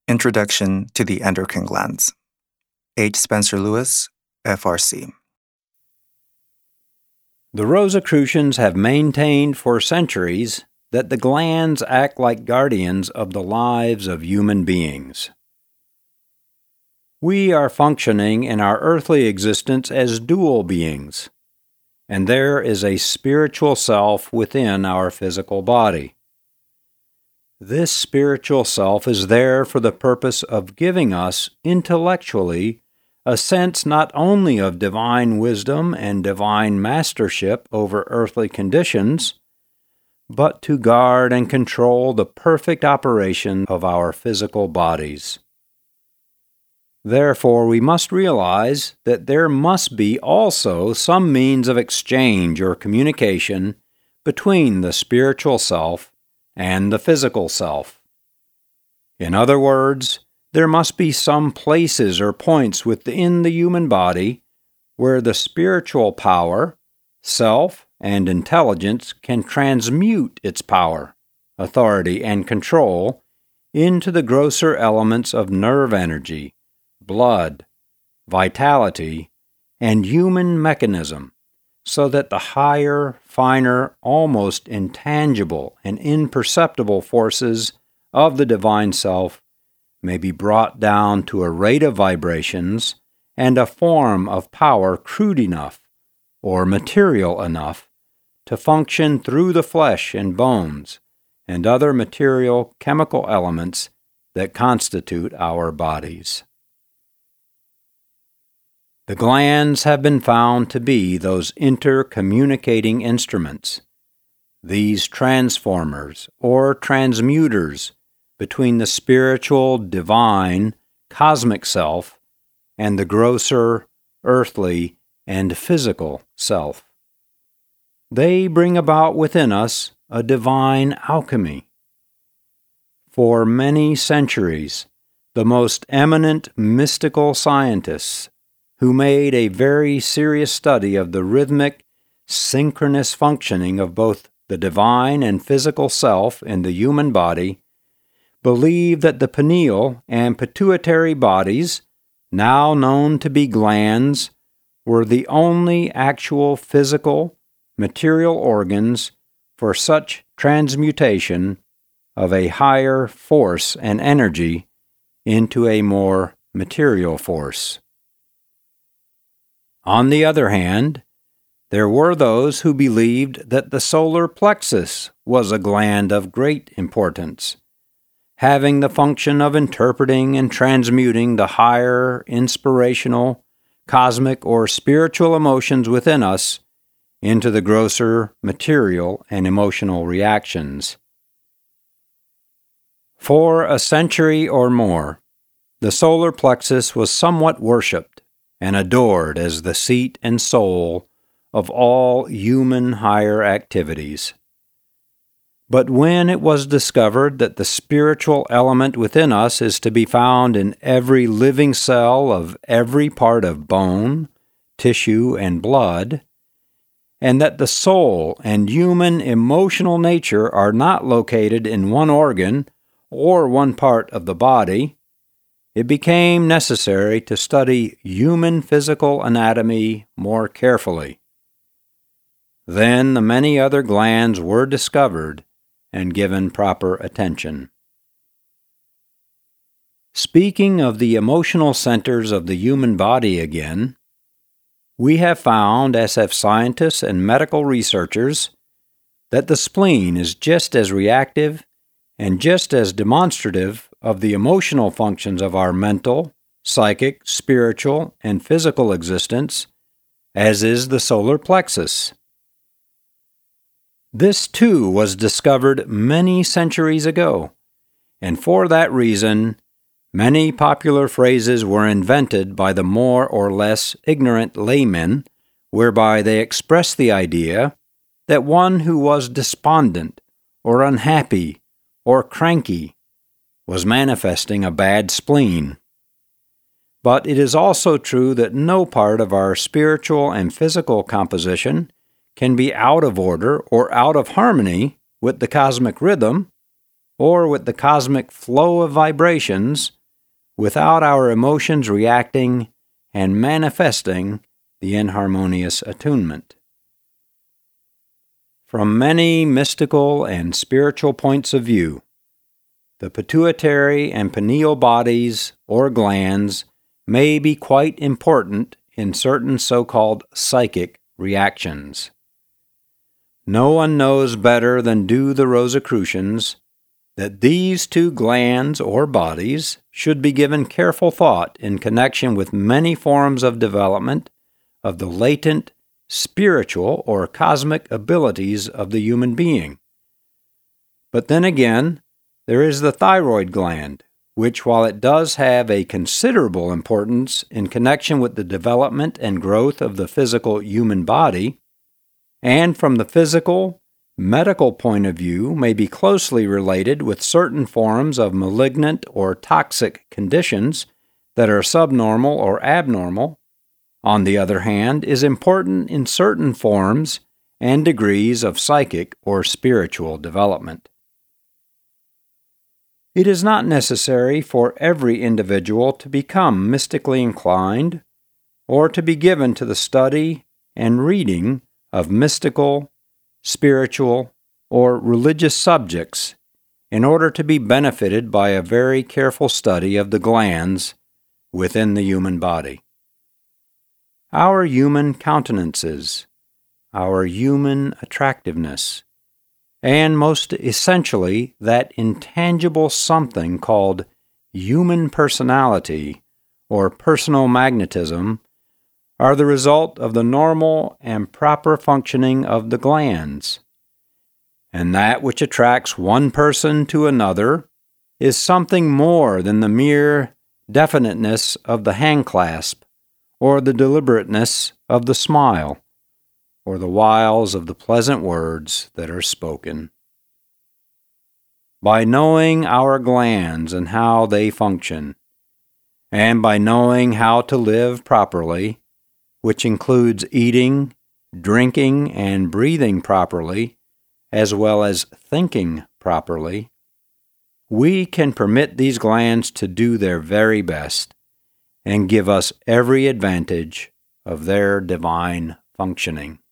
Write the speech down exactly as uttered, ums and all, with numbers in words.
Introduction to the Endocrine Glands. H. Spencer Lewis, F R C. The Rosicrucians have maintained for centuries that the glands act like guardians of the lives of human beings. We are functioning in our earthly existence as dual beings, and there is a spiritual self within our physical body. This spiritual self is there for the purpose of giving us, intellectually, a sense not only of divine wisdom and divine mastership over earthly conditions, but to guard and control the perfect operation of our physical bodies. Therefore, we must realize that there must be also some means of exchange or communication between the spiritual self and the physical self. In other words, there must be some places or points within the human body where the spiritual power, self, and intelligence can transmute its power, authority, and control into the grosser elements of nerve energy, blood, vitality, and human mechanism, so that the higher, finer, almost intangible and imperceptible forces of the divine self may be brought down to a rate of vibrations and a form of power crude enough or material enough to function through the flesh and bones and other material chemical elements that constitute our bodies. The glands have been found to be those intercommunicating instruments, these transformers or transmuters between the spiritual, divine, cosmic self and the grosser, earthly, and physical self. They bring about within us a divine alchemy. For many centuries, the most eminent mystical scientists who made a very serious study of the rhythmic, synchronous functioning of both the divine and physical self in the human body, believe that the pineal and pituitary bodies, now known to be glands, were the only actual physical, material organs for such transmutation of a higher force and energy into a more material force. On the other hand, there were those who believed that the solar plexus was a gland of great importance, having the function of interpreting and transmuting the higher inspirational, cosmic, or spiritual emotions within us into the grosser material and emotional reactions. For a century or more, the solar plexus was somewhat worshipped and adored as the seat and soul of all human higher activities. But when it was discovered that the spiritual element within us is to be found in every living cell of every part of bone, tissue, and blood, and that the soul and human emotional nature are not located in one organ or one part of the body, it became necessary to study human physical anatomy more carefully. Then the many other glands were discovered and given proper attention. Speaking of the emotional centers of the human body again, we have found, as have scientists and medical researchers, that the spleen is just as reactive and just as demonstrative of the emotional functions of our mental, psychic, spiritual, and physical existence as is the solar plexus. This, too, was discovered many centuries ago, and for that reason, many popular phrases were invented by the more or less ignorant laymen, whereby they expressed the idea that one who was despondent, or unhappy, or cranky was manifesting a bad spleen. But it is also true that no part of our spiritual and physical composition can be out of order or out of harmony with the cosmic rhythm or with the cosmic flow of vibrations without our emotions reacting and manifesting the inharmonious attunement. From many mystical and spiritual points of view, the pituitary and pineal bodies or glands may be quite important in certain so-called psychic reactions. No one knows better than do the Rosicrucians that these two glands or bodies should be given careful thought in connection with many forms of development of the latent spiritual or cosmic abilities of the human being. But then again, there is the thyroid gland, which, while it does have a considerable importance in connection with the development and growth of the physical human body, and from the physical, medical point of view may be closely related with certain forms of malignant or toxic conditions that are subnormal or abnormal, on the other hand, is important in certain forms and degrees of psychic or spiritual development. It is not necessary for every individual to become mystically inclined or to be given to the study and reading of mystical, spiritual, or religious subjects in order to be benefited by a very careful study of the glands within the human body. Our human countenances, our human attractiveness, and most essentially that intangible something called human personality or personal magnetism are the result of the normal and proper functioning of the glands. And that which attracts one person to another is something more than the mere definiteness of the handclasp, or the deliberateness of the smile, or the wiles of the pleasant words that are spoken. By knowing our glands and how they function, and by knowing how to live properly, which includes eating, drinking, and breathing properly, as well as thinking properly, we can permit these glands to do their very best and give us every advantage of their divine functioning.